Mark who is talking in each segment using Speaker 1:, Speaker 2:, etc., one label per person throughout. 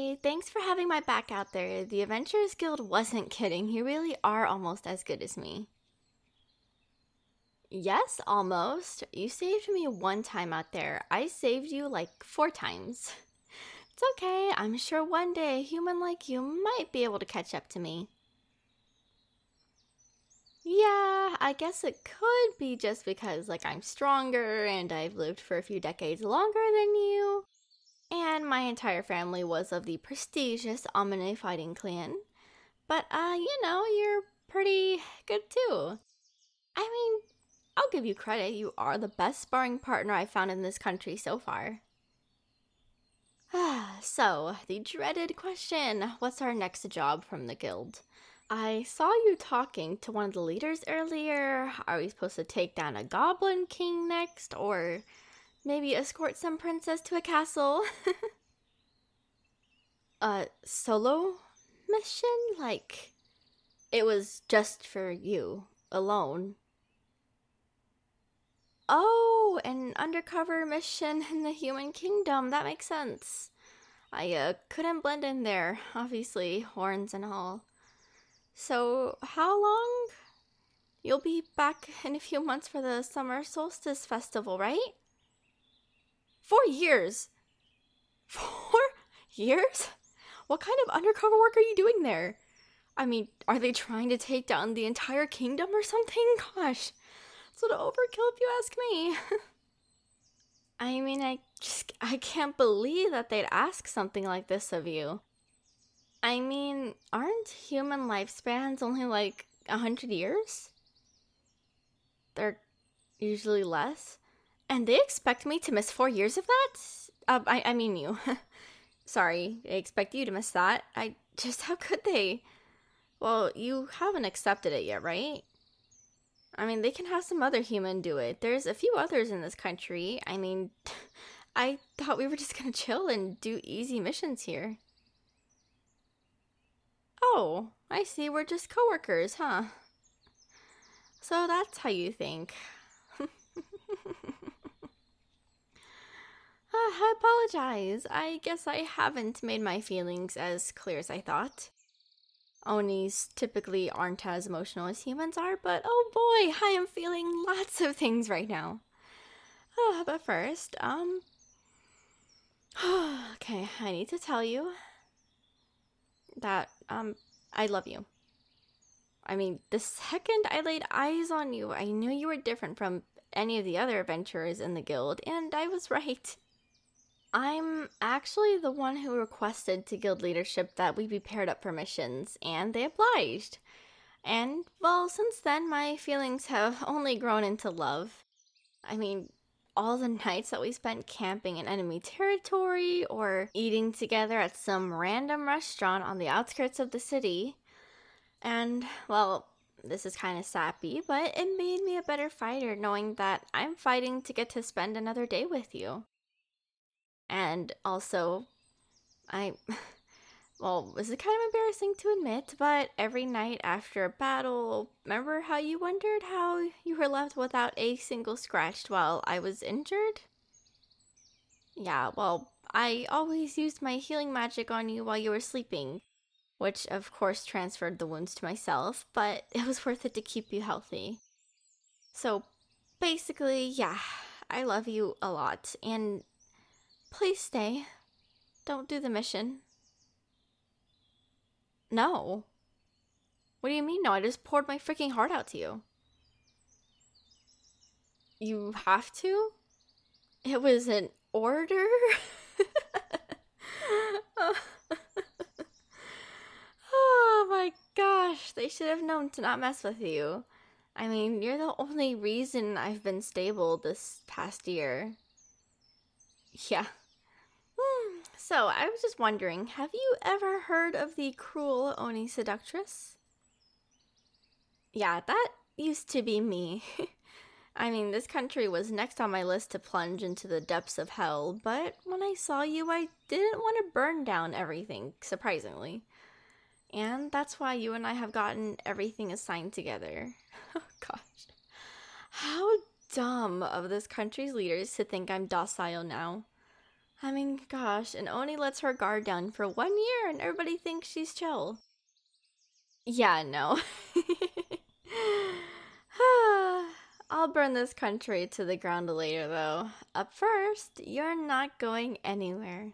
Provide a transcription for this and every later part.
Speaker 1: Hey, thanks for having my back out there. The Adventurers Guild wasn't kidding. You really are almost as good as me. Yes, almost. You saved me one time out there. I saved you like 4 times. It's okay. I'm sure one day a human like you might be able to catch up to me. Yeah, I guess it could be just because, I'm stronger and I've lived for a few decades longer than you. And my entire family was of the prestigious Amine fighting clan. But, you're pretty good too. I mean, I'll give you credit. You are the best sparring partner I've found in this country so far. So, the dreaded question, what's our next job from the guild? I saw you talking to one of the leaders earlier. Are we supposed to take down a goblin king next? Or maybe escort some princess to a castle? A solo mission? It was just for you, alone. Oh, an undercover mission in the human kingdom. That makes sense. I couldn't blend in there, obviously, horns and all. So, how long? You'll be back in a few months for the summer solstice festival, right? 4 years! 4 years? What kind of undercover work are you doing there? I mean, are they trying to take down the entire kingdom or something? Gosh, it's a little overkill if you ask me. I mean, I can't believe that they'd ask something like this of you. I mean, aren't human lifespans only 100 years? They're usually less. And they expect me to miss 4 years of that? I mean you. Sorry, they expect you to miss that. How could they? Well, you haven't accepted it yet, right? I mean, they can have some other human do it. There's a few others in this country. I mean, I thought we were just gonna chill and do easy missions here. Oh, I see. We're just coworkers, huh? So that's how you think. I apologize. I guess I haven't made my feelings as clear as I thought. Onis typically aren't as emotional as humans are, but oh boy, I am feeling lots of things right now. But first, okay, I need to tell you that, I love you. I mean, the second I laid eyes on you, I knew you were different from any of the other adventurers in the guild, and I was right. I'm actually the one who requested to guild leadership that we be paired up for missions, and they obliged. And, well, since then, my feelings have only grown into love. I mean, all the nights that we spent camping in enemy territory or eating together at some random restaurant on the outskirts of the city. And, well, this is kind of sappy, but it made me a better fighter knowing that I'm fighting to get to spend another day with you. And also, well, this is kind of embarrassing to admit, but every night after a battle, remember how you wondered how you were left without a single scratch while I was injured? Yeah, well, I always used my healing magic on you while you were sleeping, which of course transferred the wounds to myself, but it was worth it to keep you healthy. So, basically, yeah, I love you a lot, and please stay. Don't do the mission. No. What do you mean no? I just poured my freaking heart out to you. You have to? It was an order? Oh my gosh, they should have known to not mess with you. I mean, you're the only reason I've been stable this past year. Yeah. So, I was just wondering, have you ever heard of the cruel Oni seductress? Yeah, that used to be me. I mean, this country was next on my list to plunge into the depths of hell, but when I saw you, I didn't want to burn down everything, surprisingly. And that's why you and I have gotten everything assigned together. Oh gosh. How dumb of this country's leaders to think I'm docile now. I mean, gosh, and Oni lets her guard down for 1 year and everybody thinks she's chill. Yeah, no. I'll burn this country to the ground later, though. Up first, you're not going anywhere.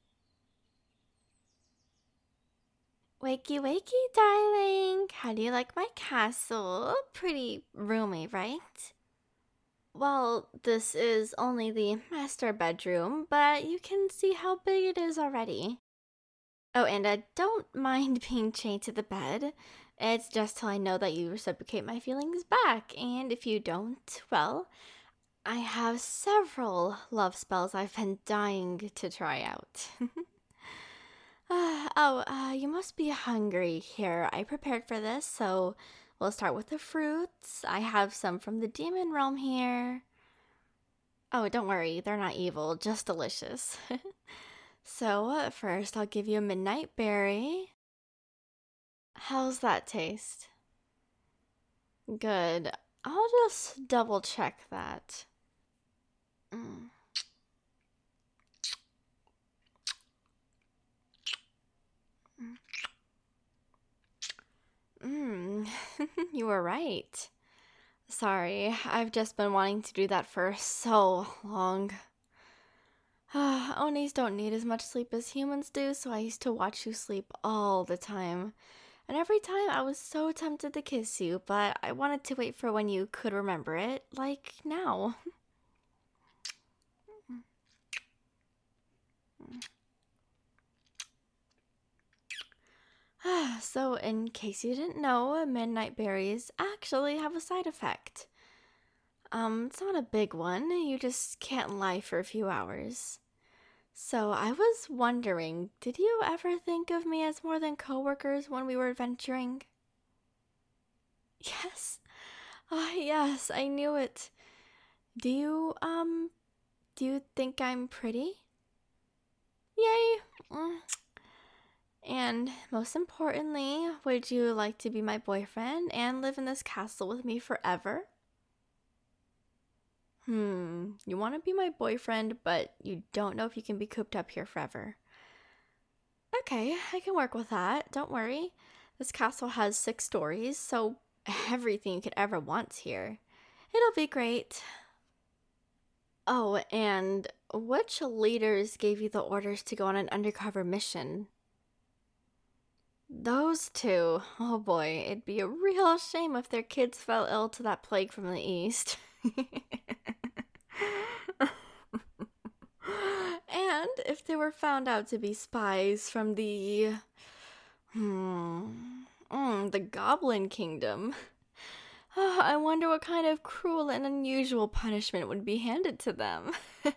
Speaker 1: Wakey, wakey, darling. How do you like my castle? Pretty roomy, right? Well, this is only the master bedroom, but you can see how big it is already. Oh, and don't mind being chained to the bed. It's just till I know that you reciprocate my feelings back, and if you don't, well, I have several love spells I've been dying to try out. You must be hungry here. I prepared for this, so we'll start with the fruits. I have some from the demon realm here. Oh, don't worry, they're not evil, just delicious. So, first I'll give you a midnight berry. How's that taste? Good. I'll just double check that. Mm. Mm. You were right. Sorry, I've just been wanting to do that for so long. Onis don't need as much sleep as humans do, so I used to watch you sleep all the time. And every time I was so tempted to kiss you, but I wanted to wait for when you could remember it, like now. So, in case you didn't know, midnight berries actually have a side effect. It's not a big one, you just can't lie for a few hours. So, I was wondering, did you ever think of me as more than coworkers when we were adventuring? Yes. Yes, I knew it. Do you think I'm pretty? Yay! And most importantly, would you like to be my boyfriend and live in this castle with me forever? You want to be my boyfriend, but you don't know if you can be cooped up here forever. Okay, I can work with that. Don't worry. This castle has 6 stories, so everything you could ever want's here. It'll be great. Oh, and which leaders gave you the orders to go on an undercover mission? Those two. Oh boy, it'd be a real shame if their kids fell ill to that plague from the east. And if they were found out to be spies from the Goblin Kingdom. I wonder what kind of cruel and unusual punishment would be handed to them.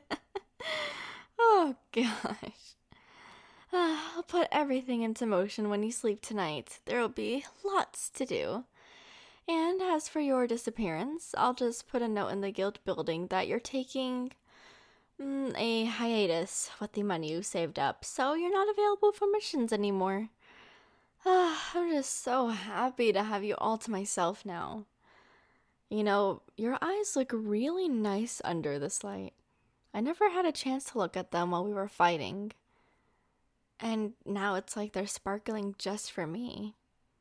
Speaker 1: Oh gosh. I'll put everything into motion when you sleep tonight. There'll be lots to do. And as for your disappearance, I'll just put a note in the guild building that you're taking a hiatus with the money you saved up, so you're not available for missions anymore. I'm just so happy to have you all to myself now. You know, your eyes look really nice under this light. I never had a chance to look at them while we were fighting. And now it's like they're sparkling just for me.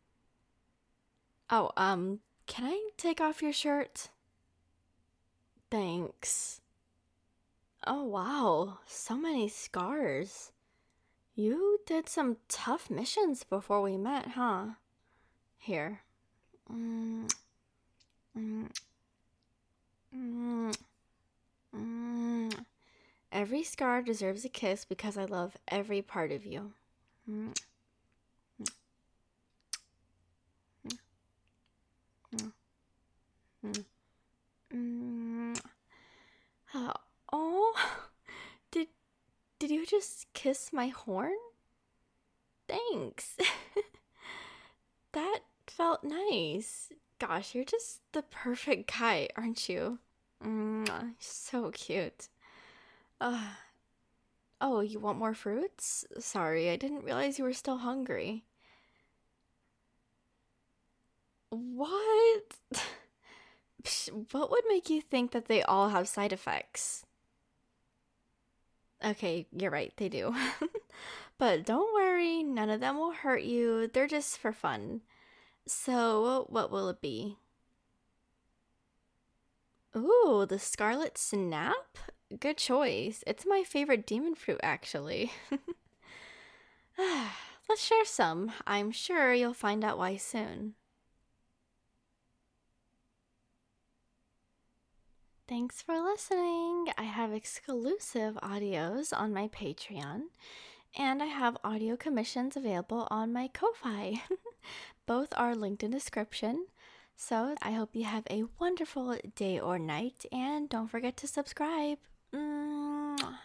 Speaker 1: Oh, can I take off your shirt? Thanks. Oh, wow. So many scars. You did some tough missions before we met, huh? Here. Mm, mm, mm, mm. Every scar deserves a kiss because I love every part of you. Mm, mm, mm, mm, mm. Oh, did did you just kiss my horn? Thanks. That felt nice. Gosh, you're just the perfect guy, aren't you? So cute. Uh, oh, you want more fruits? Sorry, I didn't realize you were still hungry. What? Psh, what would make you think that they all have side effects? Okay, you're right, they do. But don't worry, none of them will hurt you. They're just for fun. So, what will it be? Ooh, the Scarlet Snap? Good choice. It's my favorite demon fruit, actually. Let's share some. I'm sure you'll find out why soon. Thanks for listening. I have exclusive audios on my Patreon, and I have audio commissions available on my Ko-Fi. Both are linked in description. So I hope you have a wonderful day or night, and don't forget to subscribe. Mwah.